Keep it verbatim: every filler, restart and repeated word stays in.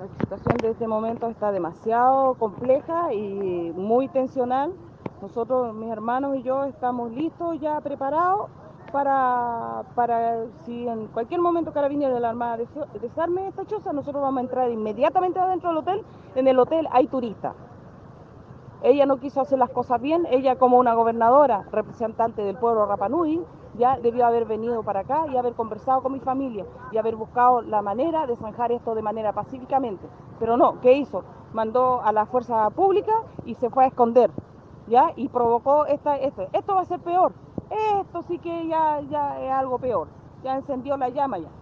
La situación de este momento está demasiado compleja y muy tensional. Nosotros, mis hermanos y yo, estamos listos, ya preparados para, para si en cualquier momento Carabineros de la Armada desarme esta choza, nosotros vamos a entrar inmediatamente adentro del hotel. En el hotel hay turistas. Ella no quiso hacer las cosas bien, ella como una gobernadora, representante del pueblo Rapa Nui, ya debió haber venido para acá y haber conversado con mi familia y haber buscado la manera de zanjar esto de manera pacíficamente. Pero no, ¿qué hizo? Mandó a la fuerza pública y se fue a esconder, ¿ya? Y provocó esta, esto. Esto va a ser peor. Esto sí que ya, ya es algo peor. Ya encendió la llama ya.